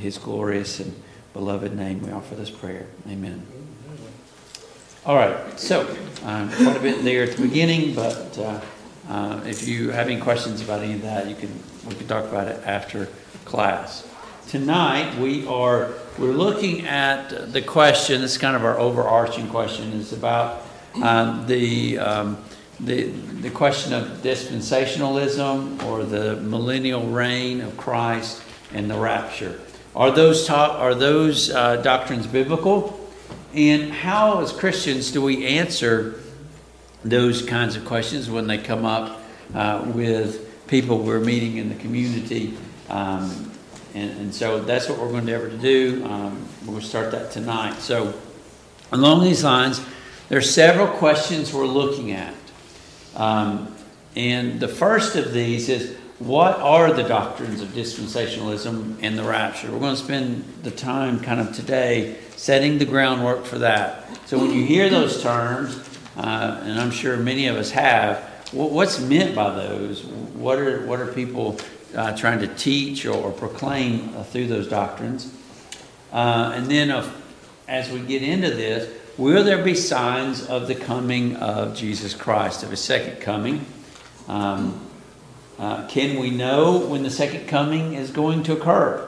his glorious and beloved name we offer this prayer. Amen. All right, so quite a bit there at the beginning, but if you have any questions about any of that, we can talk about it after class. Tonight we're looking at the question. This is kind of our overarching question. Is about the question of dispensationalism or the millennial reign of Christ and the rapture. Are those doctrines biblical? And how, as Christians, do we answer those kinds of questions when they come up with people we're meeting in the community? And so that's what we're going to endeavor to do. We'll start that tonight. So along these lines, there are several questions we're looking at. And the first of these is, what are the doctrines of dispensationalism and the rapture? We're going to spend the time kind of today setting the groundwork for that. So when you hear those terms, and I'm sure many of us have, what's meant by those? What are people trying to teach or proclaim through those doctrines? And then as we get into this, will there be signs of the coming of Jesus Christ, of his second coming? Can we know when the second coming is going to occur?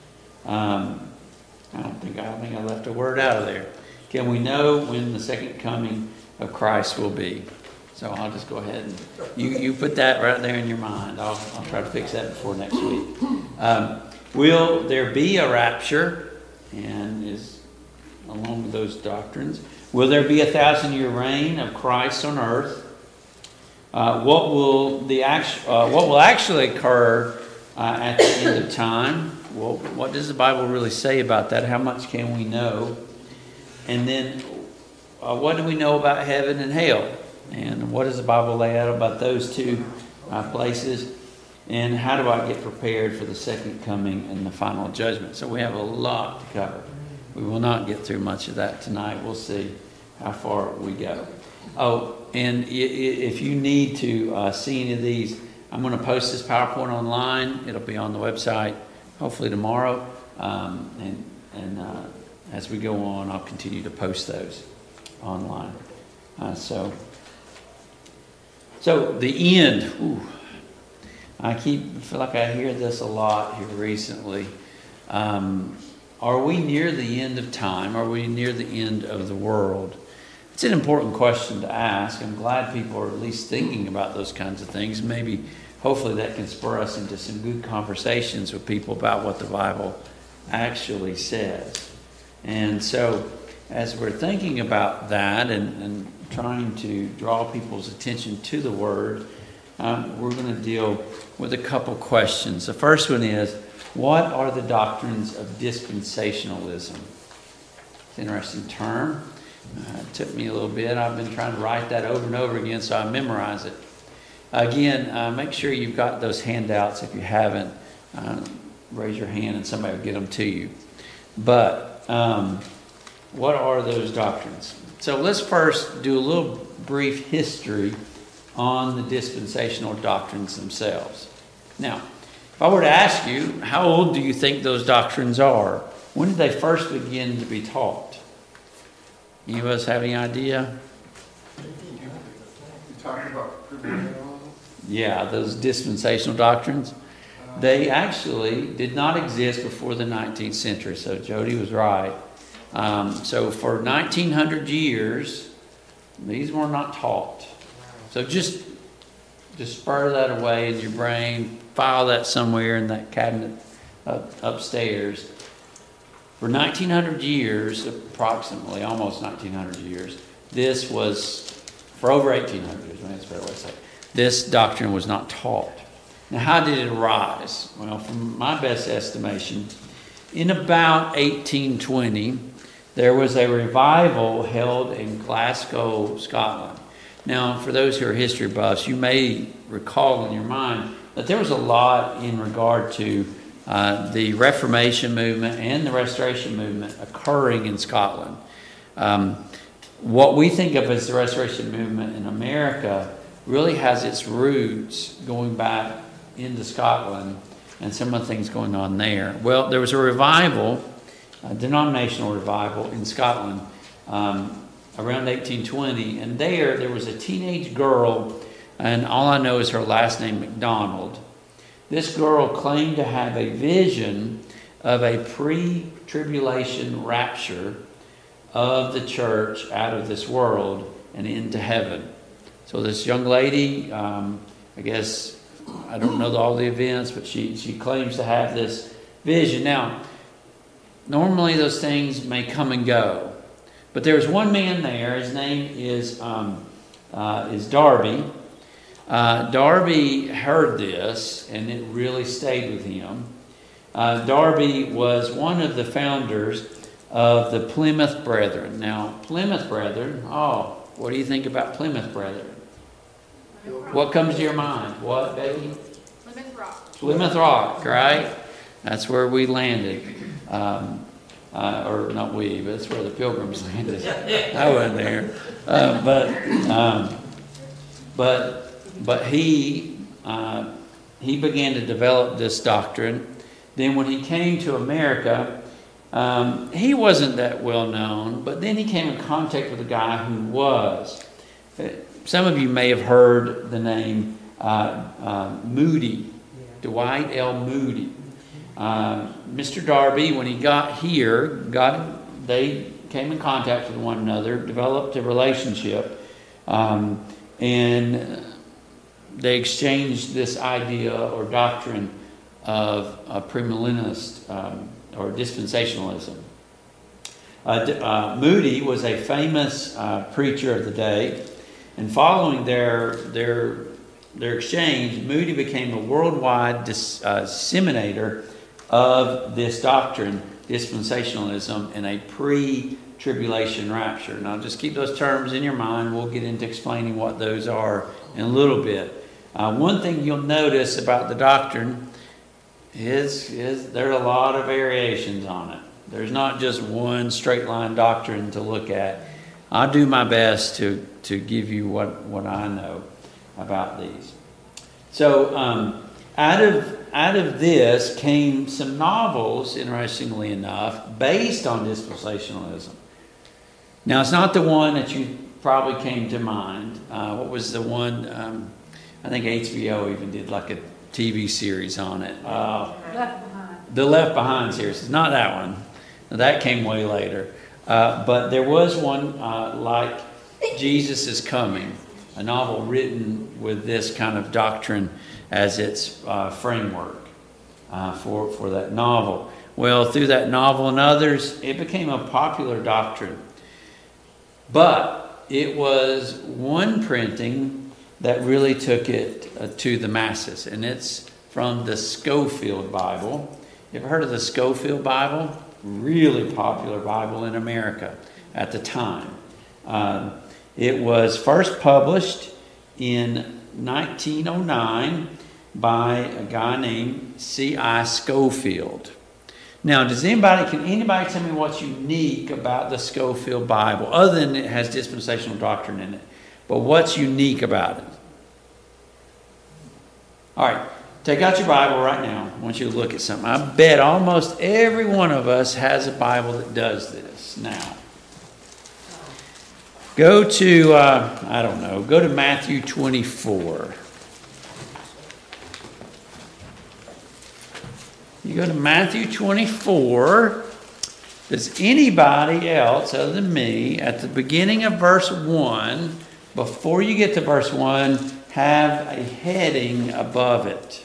I think I left a word out of there. Can we know when the second coming of Christ will be? So I'll just go ahead and you put that right there in your mind. I'll try to fix that before next week. Will there be a rapture? And is along with those doctrines. Will there be 1,000-year reign of Christ on earth? What will actually occur at the end of time? Well, what does the Bible really say about that? How much can we know? And then, what do we know about heaven and hell? And what does the Bible lay out about those two places? And how do I get prepared for the second coming and the final judgment? So we have a lot to cover. We will not get through much of that tonight. We'll see how far we go. Oh, and if you need to see any of these, I'm going to post this PowerPoint online. It'll be on the website hopefully tomorrow. And as we go on, I'll continue to post those online. So the end. Ooh, I feel like I hear this a lot here recently. Are we near the end of time? Are we near the end of the world? It's an important question to ask. I'm glad people are at least thinking about those kinds of things. Maybe, hopefully, that can spur us into some good conversations with people about what the Bible actually says. And so, as we're thinking about that and trying to draw people's attention to the Word, we're going to deal with a couple questions. The first one is, what are the doctrines of dispensationalism? It's an interesting term. It took me a little bit. I've been trying to write that over and over again so I memorize it. Again, make sure you've got those handouts. If you haven't, raise your hand and somebody will get them to you. But what are those doctrines? So let's first do a little brief history on the dispensational doctrines themselves. Now, if I were to ask you, how old do you think those doctrines are? When did they first begin to be taught? Any of us have any idea? You're talking about premillennialism? Yeah, those dispensational doctrines. They actually did not exist before the 19th century, so Jody was right. So for 1900 years, these were not taught. So just spur that away in your brain, file that somewhere in that cabinet upstairs. For 1900 years, approximately, almost 1900 years, this was, for over 1800 years, that's a fair way to say it, this doctrine was not taught. Now, how did it arise? Well, from my best estimation, in about 1820, there was a revival held in Glasgow, Scotland. Now, for those who are history buffs, you may recall in your mind that there was a lot in regard to the Reformation movement and the Restoration movement occurring in Scotland. What we think of as the Restoration movement in America really has its roots going back into Scotland and some of the things going on there. Well, there was a revival, a denominational revival in Scotland around 1820, and there was a teenage girl, and all I know is her last name, MacDonald. This girl claimed to have a vision of a pre-tribulation rapture of the church out of this world and into heaven. So this young lady, I guess, I don't know all the events, but she claims to have this vision. Now, normally those things may come and go, but there's one man there. His name is Darby. Darby heard this, and it really stayed with him. Darby was one of the founders of the Plymouth Brethren. Now, Plymouth Brethren, what do you think about Plymouth Brethren? What comes to your mind? What, Becky? Plymouth Rock. Plymouth Rock, right? That's where we landed. Or not we, but that's where the Pilgrims landed. I wasn't there. But he began to develop this doctrine. Then when he came to America, he wasn't that well known, but then he came in contact with a guy who was. Some of you may have heard the name Moody, Dwight L. Moody. Mr. Darby, when he got here, they came in contact with one another, developed a relationship, and they exchanged this idea or doctrine of premillennialist or dispensationalism. Moody was a famous preacher of the day, and following their exchange, Moody became a worldwide disseminator of this doctrine, dispensationalism, and a pre-tribulation rapture. Now, just keep those terms in your mind. We'll get into explaining what those are in a little bit. One thing you'll notice about the doctrine is there are a lot of variations on it. There's not just one straight line doctrine to look at. I'll do my best to give you what I know about these. So out of this came some novels, interestingly enough, based on dispensationalism. Now, it's not the one that you probably came to mind. What was the one? I think HBO even did like a TV series on it. Left Behind. The Left Behind series. It's not that one. That came way later. But there was one like Jesus is Coming, a novel written with this kind of doctrine as its framework for that novel. Well, through that novel and others, it became a popular doctrine. But it was one printing that really took it to the masses, and it's from the Scofield Bible. You ever heard of the Scofield Bible? Really popular Bible in America at the time. It was first published in 1909 by a guy named C.I. Scofield. Now, can anybody tell me what's unique about the Scofield Bible, other than it has dispensational doctrine in it? But what's unique about it? All right, take out your Bible right now. I want you to look at something. I bet almost every one of us has a Bible that does this now. Go to, go to Matthew 24. You go to Matthew 24. Does anybody else other than me, at the beginning of verse 1, before you get to verse 1, have a heading above it?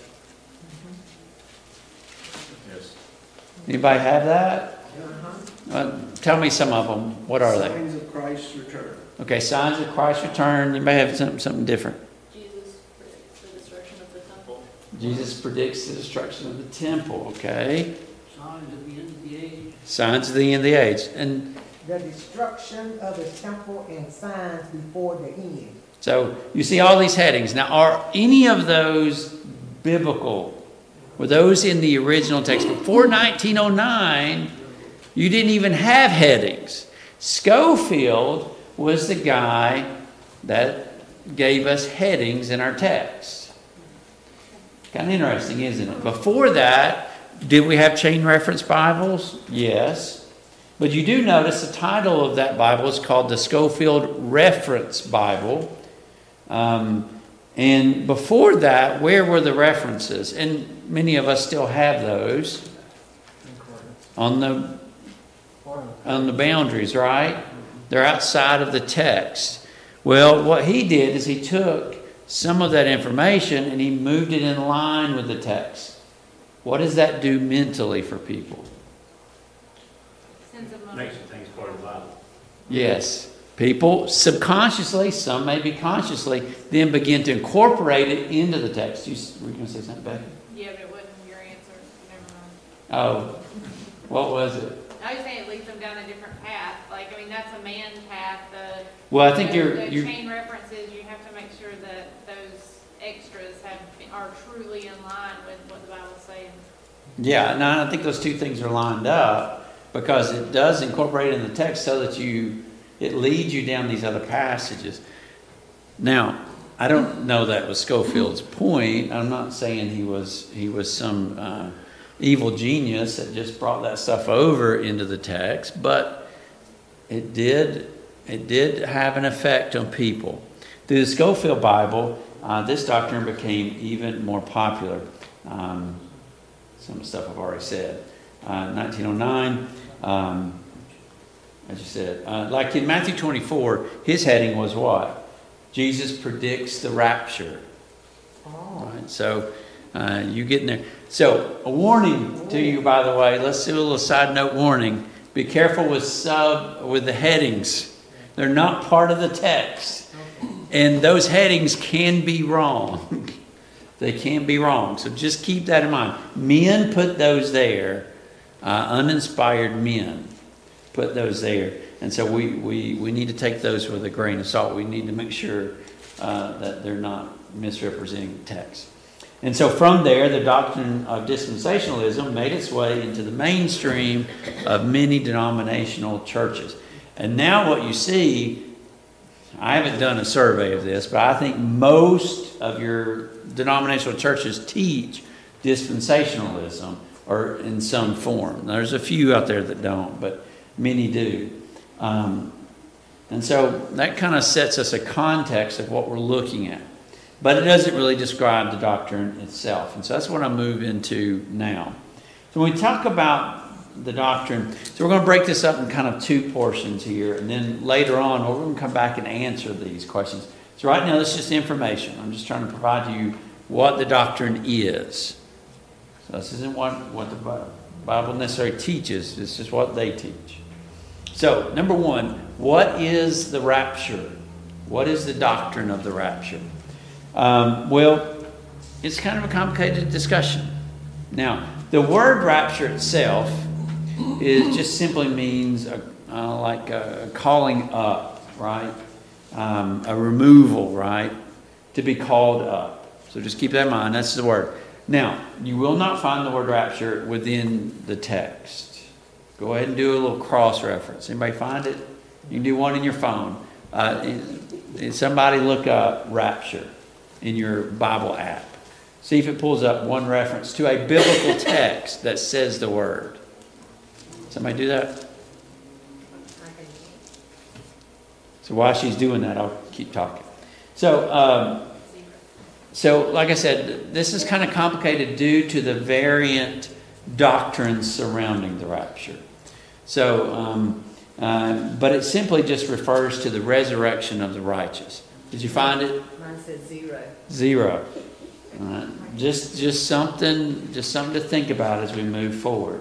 Yes. Anybody have that? Tell me some of them. What are they? Signs of Christ's return. Okay, signs of Christ's return. You may have something different. Jesus predicts the destruction of the temple. Jesus predicts the destruction of the temple. Okay. Signs of the end of the age. Signs of the end of the age. And the destruction of the temple and signs before the end. so you see all these headings. Now, are any of those biblical? Were those in the original text? Before 1909, you didn't even have headings. Scofield was the guy that gave us headings in our text. Kind of interesting, isn't it? Before that, did we have chain reference Bibles? Yes. But you do notice the title of that Bible is called the Schofield Reference Bible. And before that, where were the references? And many of us still have those on the boundaries, right? They're outside of the text. Well, what he did is he took some of that information and he moved it in line with the text. What does that do mentally for people? Sense of motion. Makes things part of the Bible. Yes. People subconsciously, some maybe consciously, then begin to incorporate it into the text. Were you going to say something, Becky? Yeah, but it wasn't your answer. Never mind. Oh, what was it? I was saying it leads them down a different path. Like, I mean, that's a man path. Well, I think the you're chain references, you have to make sure that those extras are truly in line with what the Bible's saying. Yeah, no, I think those two things are lined up because it does incorporate in the text so that it leads you down these other passages. Now, I don't know that was Scofield's point. I'm not saying he was some evil genius that just brought that stuff over into the text, but it did have an effect on people. Through the Scofield Bible, this doctrine became even more popular. Some stuff I've already said. 1909, as you said, like in Matthew 24, his heading was what? Jesus predicts the rapture. Oh. Right, so you get in there. So a warning to you, by the way. Let's do a little side note warning. Be careful with the headings. They're not part of the text, and those headings can be wrong. They can be wrong. So just keep that in mind. Men put those there. Uninspired men put those there. And so we need to take those with a grain of salt. We need to make sure that they're not misrepresenting the text. And so from there, the doctrine of dispensationalism made its way into the mainstream of many denominational churches. And now what you see, I haven't done a survey of this, but I think most of your denominational churches teach dispensationalism or in some form. There's a few out there that don't, but many do. And so that kind of sets us a context of what we're looking at. But it doesn't really describe the doctrine itself. And so that's what I move into now. So when we talk about the doctrine, so we're going to break this up in kind of two portions here. And then later on, we're going to come back and answer these questions. So right now, this is just information. I'm just trying to provide you what the doctrine is. So this isn't what the Bible necessarily teaches. It's just what they teach. So, number one, what is the rapture? What is the doctrine of the rapture? Well, it's kind of a complicated discussion. Now, the word rapture itself just simply means like a calling up, right? A removal, right? To be called up. So just keep that in mind. That's the word. Now, you will not find the word rapture within the text. Go ahead and do a little cross-reference. Anybody find it? You can do one in your phone. Somebody look up rapture in your Bible app. See if it pulls up one reference to a biblical text that says the word. Somebody do that? So while she's doing that, I'll keep talking. So like I said, this is kind of complicated due to the variant doctrines surrounding the rapture. So, but it simply just refers to the resurrection of the righteous. Did you find it? Mine said 0. 0. All right. Just something to think about as we move forward.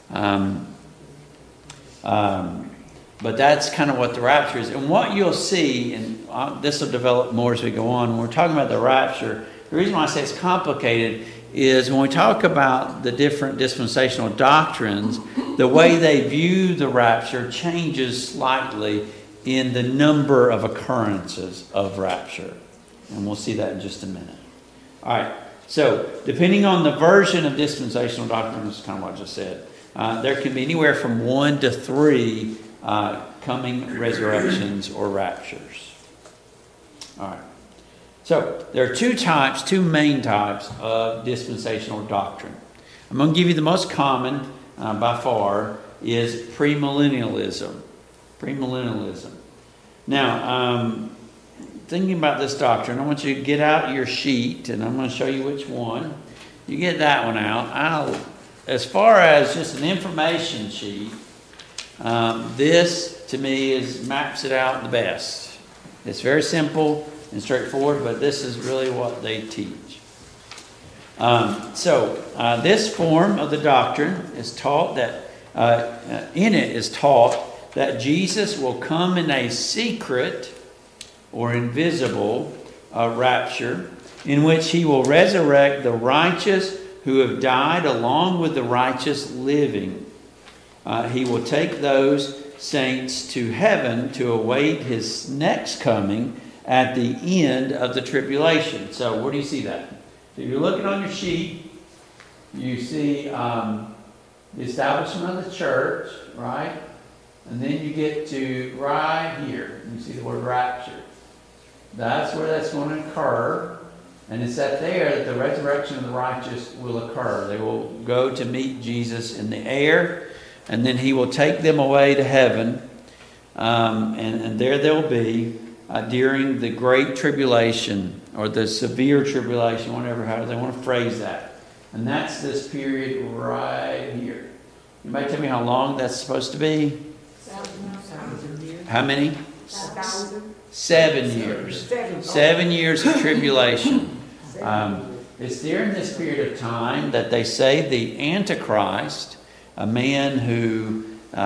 But that's kind of what the rapture is. And what you'll see, and this will develop more as we go on, when we're talking about the rapture, the reason why I say it's complicated is when we talk about the different dispensational doctrines, the way they view the rapture changes slightly in the number of occurrences of rapture. And we'll see that in just a minute. All right. So, depending on the version of dispensational doctrine, this is kind of what I just said, there can be anywhere from 1 to 3 coming resurrections or raptures. All right. So there are two main types of dispensational doctrine. I'm going to give you the most common by far is premillennialism. Premillennialism. Now, thinking about this doctrine, I want you to get out your sheet, and I'm going to show you which one. You get that one out. As far as just an information sheet, this to me maps it out the best. It's very simple and straightforward, but this is really what they teach. This form of the doctrine is taught that in it is taught that Jesus will come in a secret or invisible rapture, in which he will resurrect the righteous who have died along with the righteous living. He will take those saints to heaven to await his next coming at the end of the tribulation. So where do you see that? So you're looking on your sheet, you see the establishment of the church, right? And then you get to right here. You see the word rapture. That's where that's going to occur. And it's at there that the resurrection of the righteous will occur. They will go to meet Jesus in the air, and then he will take them away to heaven. And there they'll be during the great tribulation, or the severe tribulation, however they want to phrase that. And that's this period right here. You might tell me how long that's supposed to be? How many? 7 years. 7 years of tribulation. It's during this period of time that they say the Antichrist, a man who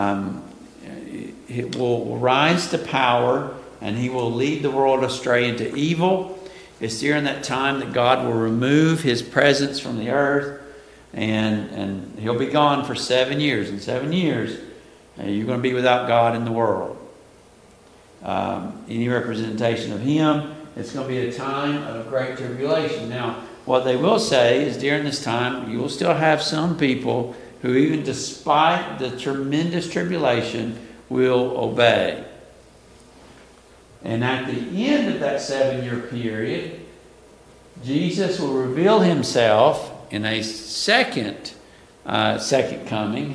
will rise to power and he will lead the world astray into evil. It's during that time that God will remove his presence from the earth, and he'll be gone for 7 years. In 7 years, you're going to be without God in the world. Any representation of him, it's going to be a time of great tribulation. Now, what they will say is during this time, you will still have some people who, even despite the tremendous tribulation, will obey. And at the end of that 7-year period, Jesus will reveal himself in a second coming.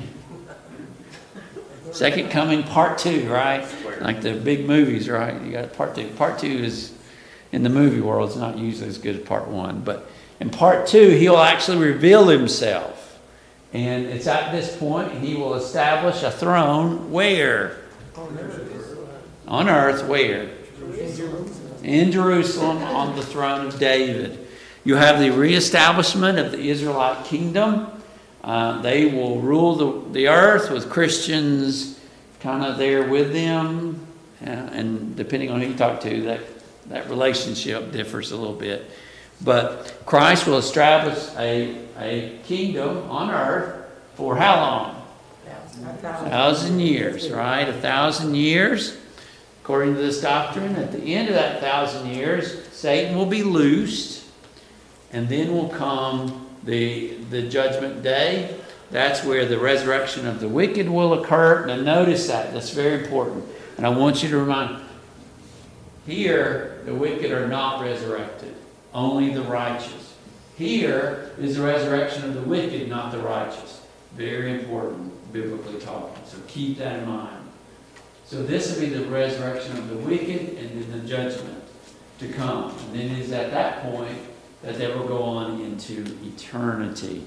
Second coming, part 2, right? Like the big movies, right? You got part 2. Part 2 is, in the movie world, it's not usually as good as part 1. But in part 2, he'll actually reveal himself. And it's at this point he will establish a throne where? On earth, where? In Jerusalem, on the throne of David. You have the reestablishment of the Israelite kingdom. They will rule the earth with Christians kind of there with them. And depending on who you talk to, that relationship differs a little bit. But Christ will establish a kingdom on earth for how long? 1,000 years, right? 1,000 years. According to this doctrine, at the end of that 1,000 years, Satan will be loosed, and then will come the judgment day. That's where the resurrection of the wicked will occur. Now notice that's very important. And I want you to remind, here the wicked are not resurrected, only the righteous. Here is the resurrection of the wicked, not the righteous. Very important, biblically talking. So keep that in mind. So this will be the resurrection of the wicked, and then the judgment to come. And then it is at that point that they will go on into eternity.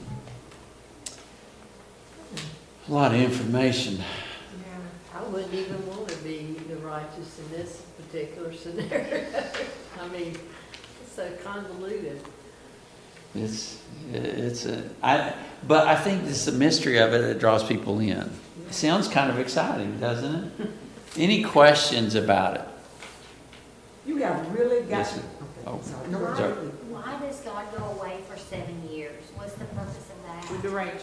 A lot of information. I wouldn't even want to be the righteous in this particular scenario. I mean, it's so convoluted. But I think it's the mystery of it that draws people in. It sounds kind of exciting, doesn't it? Any questions about it? You have really got. Yes, Okay, sorry. No, sorry. Why does God go away for 7 years? What's the purpose of With that? the righteous.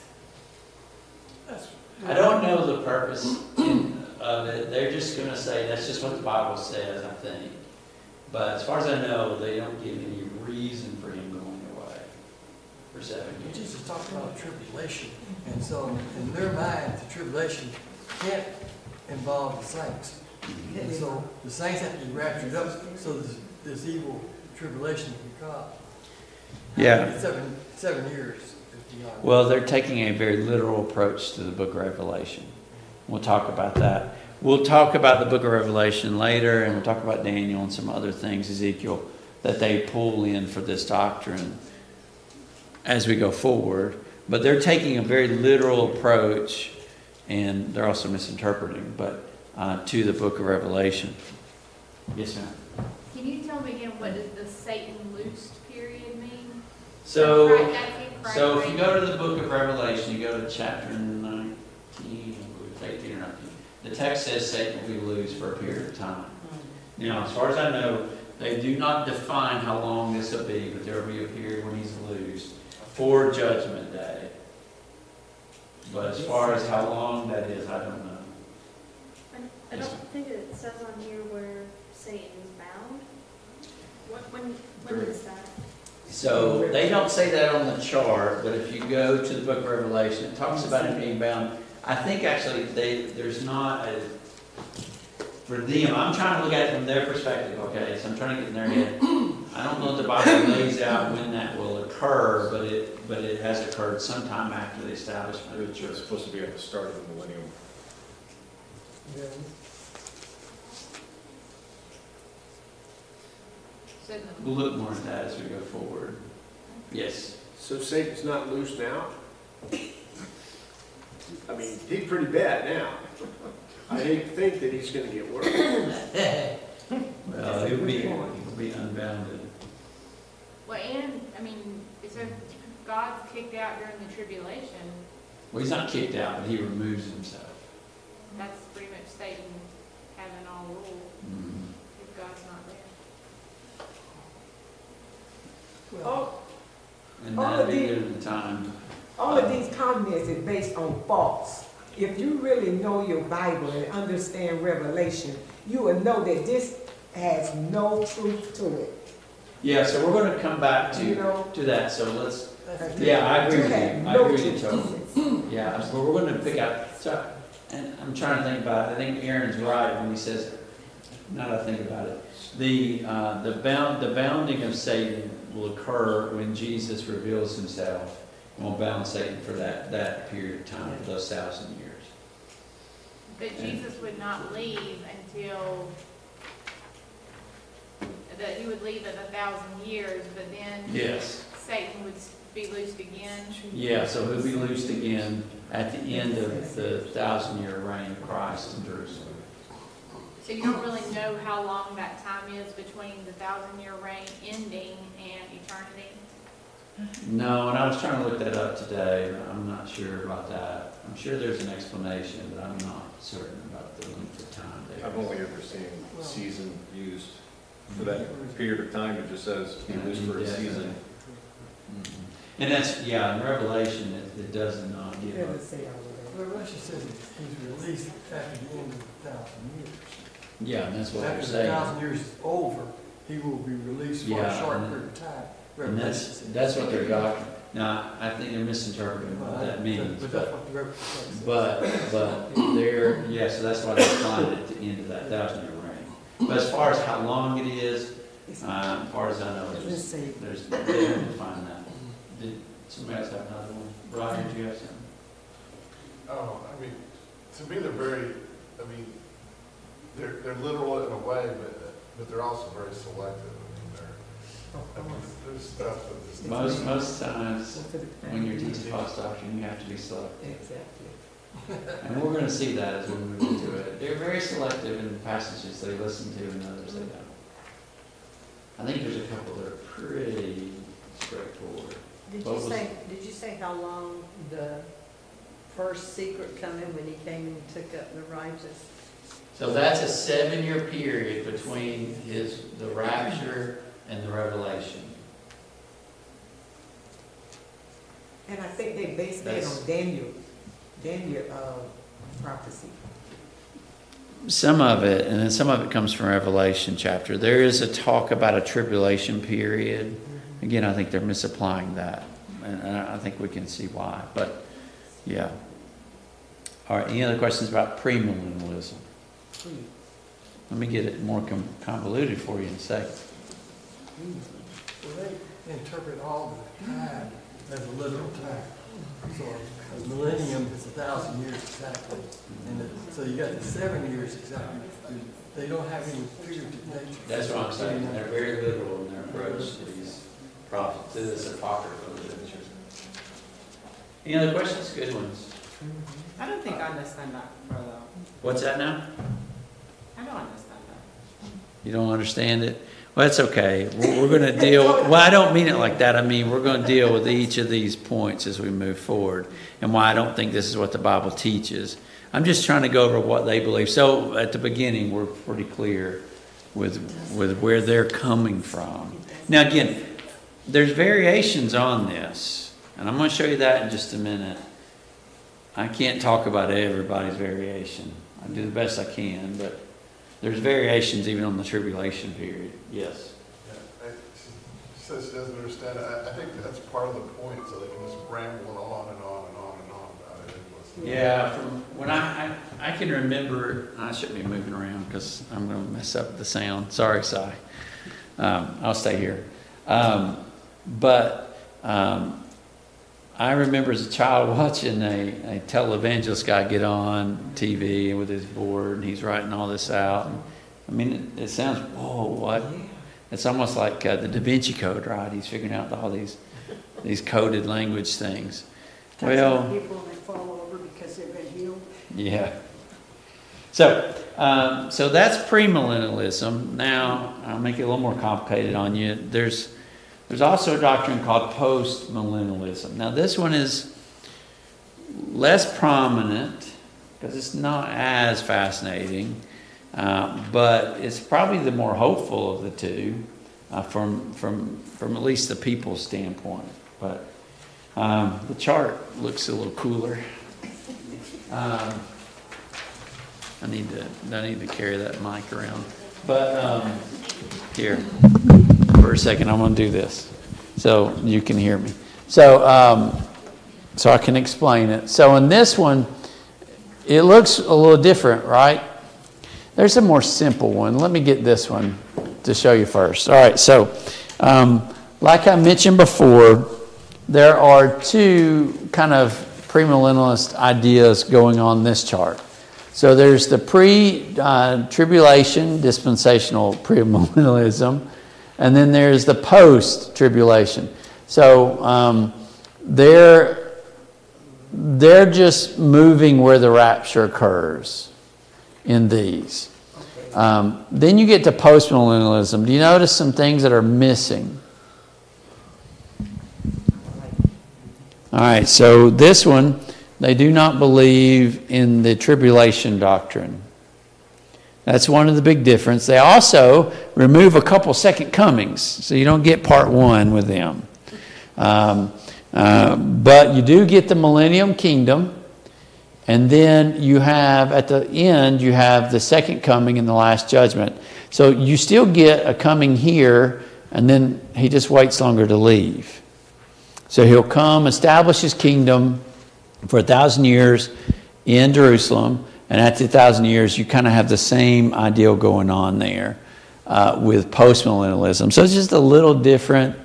I don't know the purpose of it. They're just going to say that's just what the Bible says, I think. But as far as I know, they don't give any reason for him going away for 7 years. Jesus talked about tribulation, and so in their mind, the tribulation can't involve the saints. And so the saints have to be raptured up, so this evil tribulation can cause. Yeah. 7 years is beyond. Well, they're taking a very literal approach to the book of Revelation. We'll talk about that. We'll talk about the book of Revelation later, and we'll talk about Daniel and some other things, Ezekiel, that they pull in for this doctrine as we go forward. But they're taking a very literal approach, and they're also misinterpreting, but to the book of Revelation. Yes, ma'am. Can you tell me again, what does the Satan loosed period mean? So, Right, that's it, right, so if right. you go to the book of Revelation, you go to chapter 19, 18 or 19. The text says Satan will be loosed for a period of time. Now, as far as I know, they do not define how long this will be, but there will be a period when he's loosed for Judgment Day. But as far as how long that is, I don't know. I don't think it says on here where Satan's bound. When is that? So they don't say that on the chart, but if you go to the book of Revelation, it talks about him being bound. I think actually there's not a, for them, I'm trying to look at it from their perspective, okay? So I'm trying to get in their head. I don't know if the Bible lays out when that will occur, but it has occurred sometime after the establishment of the It's church. supposed to be at the start of the millennium. So We'll look more at that as we go forward. Yes. So Satan's not loose now? I mean, he's pretty bad now. I hate to think that he's gonna get worse. Well, he'll be unbounded. Well, and, I mean, so God's kicked out during the tribulation, Well, he's not kicked out, but he removes himself. that's pretty much Satan having all rule Mhm. if God's not there. All, And All that'll of be the- given the time. all of these comments is based on thoughts. If you really know your Bible and understand Revelation, you will know that this has no truth to it. Yeah, so we're going to come back You know? to that. So let's. That's- Yeah, I agree You with you. have I no agree with you, truth Toby. to it. Yeah, so we're going to pick out. So, and I'm trying to think about it. I think Aaron's right when he says. Now that I think about it, the bounding of Satan will occur when Jesus reveals himself and will bound Satan for that period of time, for those 1,000 years. But Jesus would not leave until, that he would leave at 1,000 years, but then Yes. Satan would be loosed again. Yeah, so he'll be loosed again at the end of the 1,000-year reign of Christ in Jerusalem. So you don't really know how long that time is between the 1,000-year reign ending and eternity? No, and I was trying to look that up today, but I'm not sure about that. I'm sure there's an explanation, but I'm not certain about the length of time there. I've only ever seen season used for that period of time. It just says be loose for a season. Mhm. And that's, yeah, in Revelation, it does not It give a. doesn't say all of Revelation says he's released after the end of 1,000 years. Yeah, and that's what they're After the saying. 1,000 years is over, he will be released for Yeah, a short and- period of time. And Revelation says. that's what they're doctrine. Now, I think they're misinterpreting what that means, But that's what the Revelation says. but they're, yeah, so that's why they're applying it at the end of that 1,000-year reign. But as far as how long it is, it. as far as I know, It doesn't there's, say. they haven't defined that. Did somebody else have another one? Brian, did you have something? Oh, I mean, to me, they're very, I mean, they're literal in a way, but they're also very selective. I mean, there's stuff that is. Most times, when you're teaching false doctrine, you have to be selective. Exactly. And we're going to see that as we move into it. They're very selective in the passages they listen to and others they don't. I think there's a couple that are pretty straightforward. Did What you was- did you say how long the first secret come in when he came and took up the righteous? So that's a 7-year period between the rapture and the revelation. And I think they based that That's- on Daniel prophecy. Some of it, and then some of it comes from Revelation chapter. There is a talk about a tribulation period. Again, I think they're misapplying that. And I think we can see why. But, yeah. All right, any other questions about premillennialism? Let me get it more convoluted for you in a second. Well, they interpret all the time as a literal time. So a millennium is 1,000 years exactly. And so you got the 7 years exactly. They don't have any figurative nature. That's what I'm saying. They're very literal in their approach to these prophets, to this apocryphal literature. Any other questions? Good ones. I don't think I understand that, brother. What's that now? I don't understand that. You don't understand it? Well, that's okay. We're going to deal, well, I don't mean it like that. I mean, we're going to deal with each of these points as we move forward and why I don't think this is what the Bible teaches. I'm just trying to go over what they believe. So at the beginning, we're pretty clear with where they're coming from. Now, again, there's variations on this, and I'm going to show you that in just a minute. I can't talk about everybody's variation. I do the best I can, but there's variations even on the tribulation period. Yes. Yeah, she says she doesn't understand it. I think that's part of the point, so they can just ramble on and on and on and on about it. Yeah, from when I can remember, I shouldn't be moving around because I'm going to mess up the sound. Sorry, Si. I'll stay here. But I remember as a child watching a televangelist guy get on TV with his board, and he's writing all this out. I mean, it sounds, whoa, what? It's almost like the Da Vinci Code, right? He's figuring out all these coded language things. Well, people that fall over because they've been healed. yeah. So that's premillennialism. Now, I'll make it a little more complicated on you. There's also a doctrine called postmillennialism. Now, this one is less prominent because it's not as fascinating, but it's probably the more hopeful of the two from at least the people's standpoint. But the chart looks a little cooler. I need to carry that mic around. But here, for a second, I'm going to do this so you can hear me. So I can explain it. So in this one, it looks a little different, right? There's a more simple one. Let me get this one to show you first. All right, so like I mentioned before, there are two kind of premillennialist ideas going on this chart. So there's the pre-tribulation dispensational premillennialism, and then there's the post-tribulation. So they're just moving where the rapture occurs in these. Then you get to post-millennialism. Do you notice some things that are missing? All right, so this one, they do not believe in the tribulation doctrine. That's one of the big differences. They also remove a couple second comings, so you don't get part one with them. But you do get the millennium kingdom, and then you have, at the end, you have the second coming and the last judgment. So you still get a coming here, and then he just waits longer to leave. So he'll come, establish his kingdom for 1,000 years in Jerusalem, and after 1,000 years, you kind of have the same ideal going on there with postmillennialism. So it's just a little different.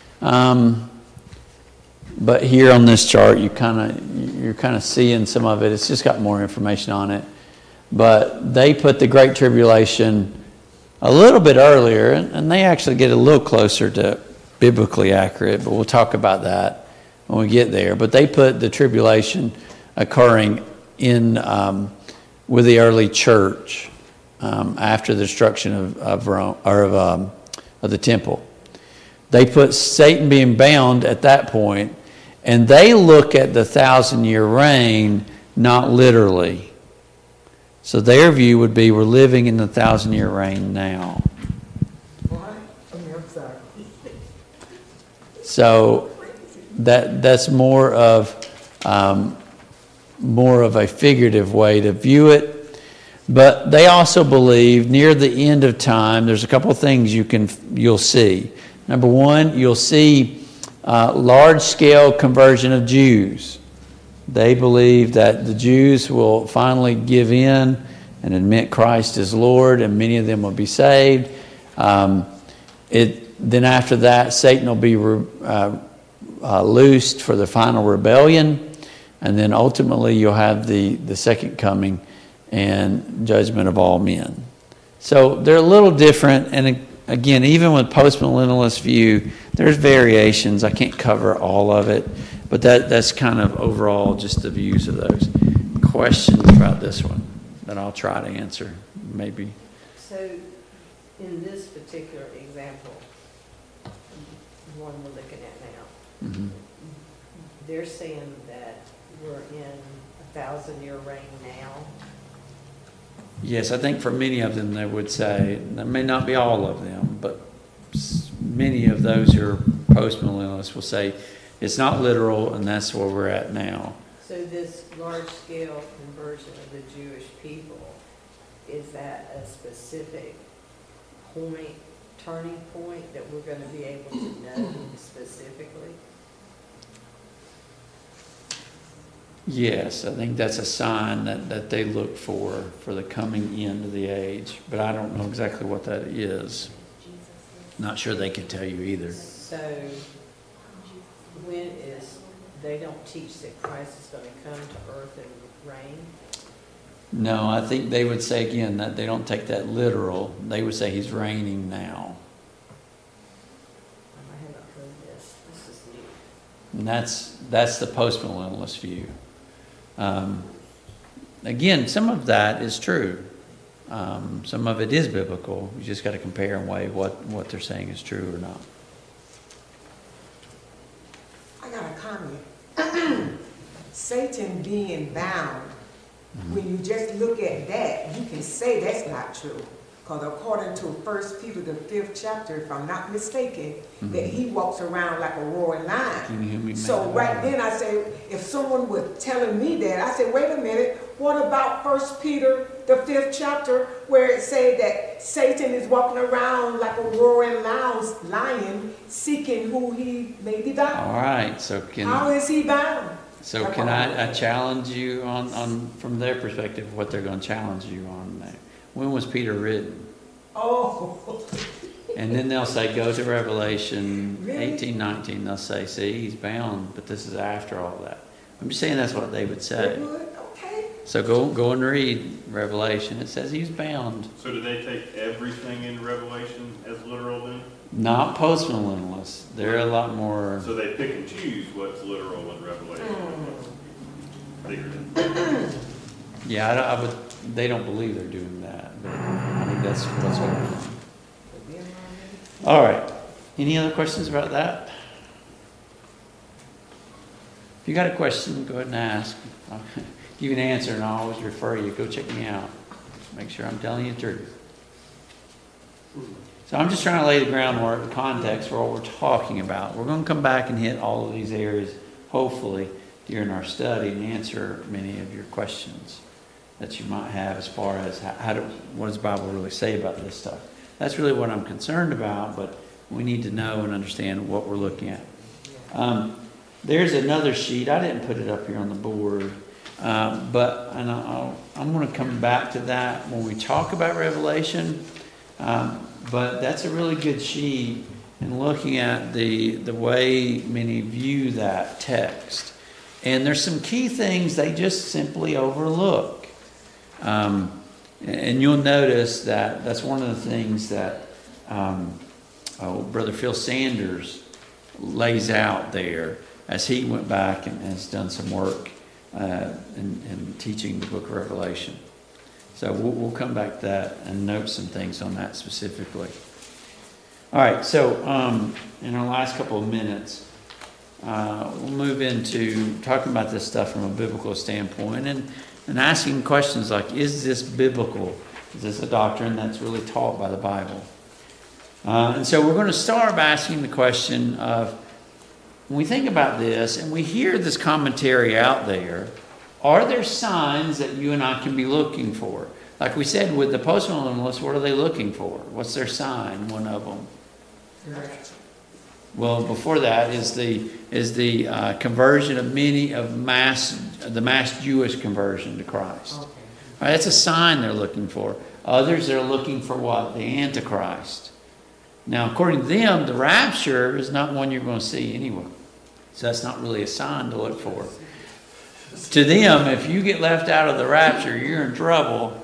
But here on this chart, you're kind of seeing some of it. It's just got more information on it. But they put the Great Tribulation a little bit earlier, and they actually get a little closer to biblically accurate. But we'll talk about that when we get there. But they put the tribulation occurring in with the early church after the destruction of Rome, or of the temple. They put Satan being bound at that point. And they look at the 1,000-year reign, not literally. So their view would be we're living in the 1,000-year reign now. So that's more of a figurative way to view it. But they also believe near the end of time, there's a couple of things you'll see. Number one, you'll see large-scale conversion of Jews. They believe that the Jews will finally give in and admit Christ as Lord, and many of them will be saved. then after that, Satan will be loosed for the final rebellion. And then ultimately you'll have the second coming and judgment of all men. So they're a little different. And again, even with postmillennialist view, there's variations. I can't cover all of it. But that's kind of overall just the views of those. Questions about this one that I'll try to answer, maybe. So in this particular example, the one we're looking at now, Mm-hmm. they're saying that we're in a 1,000-year reign now. Yes, I think for many of them they would say, that may not be all of them, but many of those who are postmillennialists will say it's not literal and that's where we're at now. So this large-scale conversion of the Jewish people, is that a specific point, turning point that we're going to be able to know specifically? Yes, I think that's a sign that they look for the coming end of the age, but I don't know exactly what that is. Not sure they could tell you either. So when is, they don't teach that Christ is going to come to earth and reign? No, I think they would say again that they don't take that literal. They would say he's reigning now. I haven't heard this. This is new. And that's the postmillennialist view. Again, some of that is true. Some of it is biblical. You just got to compare and weigh what they're saying is true or not. I got a comment. Satan being bound, when you just look at that, you can say that's not true. Because according to 1 Peter, the 5th chapter, if I'm not mistaken, that he walks around like a roaring lion. So right then I say, if someone was telling me that, I say, wait a minute, what about 1 Peter, the 5th chapter, where it said that Satan is walking around like a roaring lion, seeking who he may devour? All right, so how is he bound? So can I challenge you on from their perspective what they're going to challenge you on there? When was Peter written? Oh. And then they'll say, go to Revelation Really? 18, 19. They'll say, see, he's bound, but this is after all that. I'm just saying that's what they would say. Okay. So go and read Revelation. It says he's bound. So do they take everything in Revelation as literal then? Not postmillennialists. They're a lot more. So they pick and choose what's literal in Revelation. Yeah, I would. They don't believe they're doing that, but I think that's what's going on. All right. Any other questions about that? If you got a question, go ahead and ask. I'll give you an answer, and I'll always refer you. Go check me out. Make sure I'm telling you the truth. So I'm just trying to lay the groundwork, the context for what we're talking about. We're going to come back and hit all of these areas, hopefully, during our study and answer many of your questions that you might have as far as what does the Bible really say about this stuff. That's really what I'm concerned about, but we need to know and understand what we're looking at. There's another sheet. I didn't put it up here on the board, but I'm going to come back to that when we talk about Revelation. But that's a really good sheet in looking at the way many view that text. And there's some key things they just simply overlook. And you'll notice that that's one of the things that Brother Phil Sanders lays out there as he went back and has done some work in teaching the book of Revelation. So we'll come back to that and note some things on that specifically. All right, so in our last couple of minutes, we'll move into talking about this stuff from a biblical standpoint and asking questions like, is this biblical? Is this a doctrine that's really taught by the Bible? And so we're going to start by asking the question of, when we think about this and we hear this commentary out there, are there signs that you and I can be looking for? Like we said with the postmillennialists, what are they looking for? What's their sign? One of them. Well, before that is the conversion of many of the mass Jewish conversion to Christ. Okay. Right, that's a sign they're looking for. Others are looking for what? The Antichrist. Now, according to them, the rapture is not one you're going to see anyway. So that's not really a sign to look for. To them, if you get left out of the rapture, you're in trouble.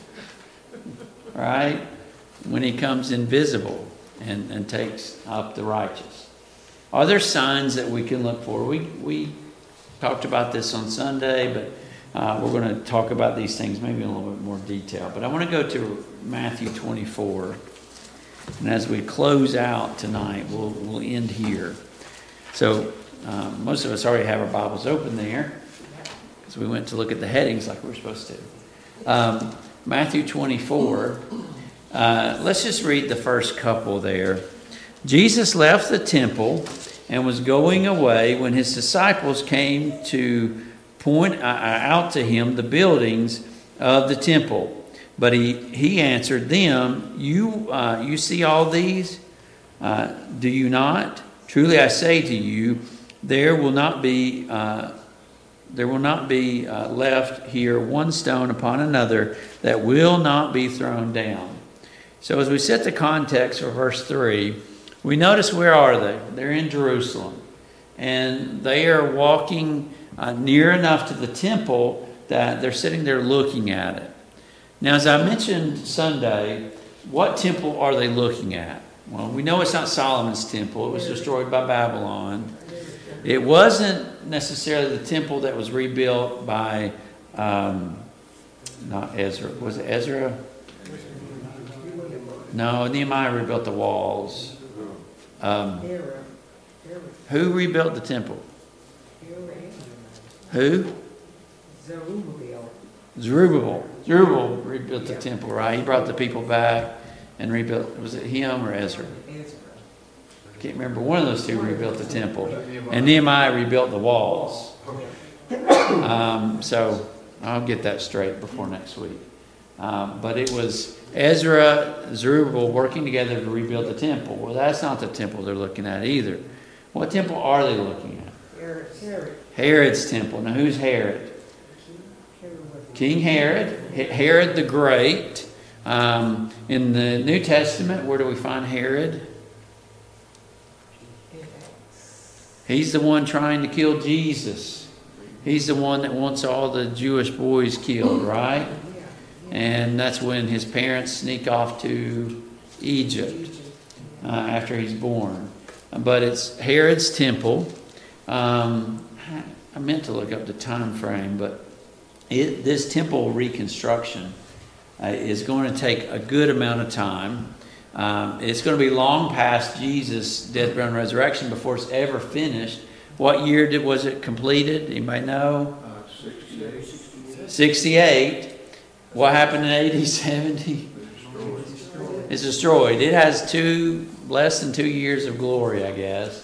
Right? When he comes invisible and takes up the righteous. Are there signs that we can look for? We talked about this on Sunday, but we're going to talk about these things maybe in a little bit more detail. But I want to go to Matthew 24. And as we close out tonight, we'll end here. So most of us already have our Bibles open there, because we went to look at the headings like we were supposed to. Matthew 24. Let's just read the first couple there. Jesus left the temple and was going away when his disciples came to point out to him the buildings of the temple. But he answered them, You see all these? Do you not? Truly I say to you, there will not be left here one stone upon another that will not be thrown down. So as we set the context for verse 3, we notice where are they? They're in Jerusalem. And they are walking near enough to the temple that they're sitting there looking at it. Now, as I mentioned Sunday, what temple are they looking at? Well, we know it's not Solomon's temple. It was destroyed by Babylon. It wasn't necessarily the temple that was rebuilt by, not Ezra. Was it Ezra? No, Nehemiah rebuilt the walls. Who rebuilt the temple? Who? Zerubbabel. Zerubbabel rebuilt the temple, right? He brought the people back and rebuilt. Was it him or Ezra? I can't remember. One of those two rebuilt the temple. And Nehemiah rebuilt the walls. So I'll get that straight before next week. But it was Ezra, Zerubbabel working together to rebuild the temple. Well, that's not the temple they're looking at either. What temple are they looking at? Herod's temple. Now, who's Herod? King Herod. Herod the Great. In the New Testament, where do we find Herod? He's the one trying to kill Jesus. He's the one that wants all the Jewish boys killed, right? And that's when his parents sneak off to Egypt after he's born. But it's Herod's temple. I meant to look up the time frame, but this temple reconstruction is going to take a good amount of time. It's going to be long past Jesus' death, burial, and resurrection before it's ever finished. What year was it completed? Anybody know? 68. What happened in AD 70? It's destroyed. It has less than 2 years of glory, I guess.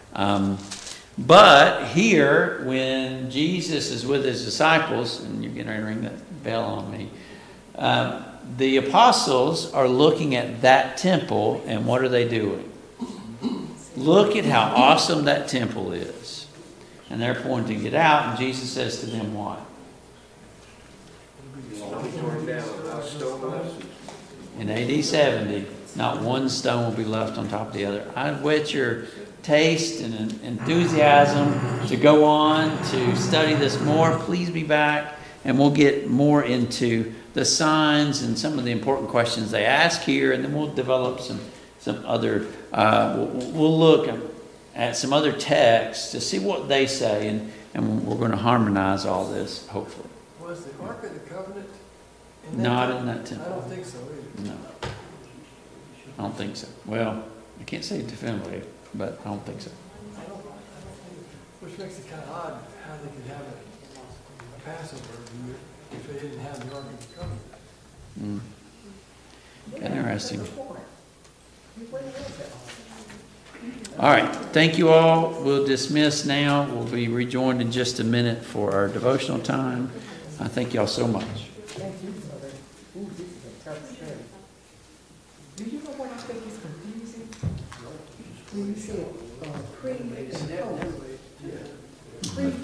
But here, when Jesus is with his disciples, and you're getting ready to ring that bell on me, the apostles are looking at that temple, and what are they doing? Look at how awesome that temple is. And they're pointing it out, and Jesus says to them what? In AD 70, not one stone will be left on top of the other. I whet your taste and enthusiasm to go on to study this more. Please be back, and we'll get more into the signs and some of the important questions they ask here, and then we'll develop some other. We'll look at some other texts to see what they say, and we're going to harmonize all this, hopefully. Was the Ark of the Covenant Not in that temple. I don't think so either. No. I don't think so. Well, I can't say definitively, but I don't think so. Which makes it kind of odd how they could have a Passover if they didn't have the Ark of the Covenant. Interesting. All right. Thank you all. We'll dismiss now. We'll be rejoined in just a minute for our devotional time. I thank you all so much. Thank you, brother. Ooh, this is a tough study. Do you know what I think is confusing? When you said pre and post. Pre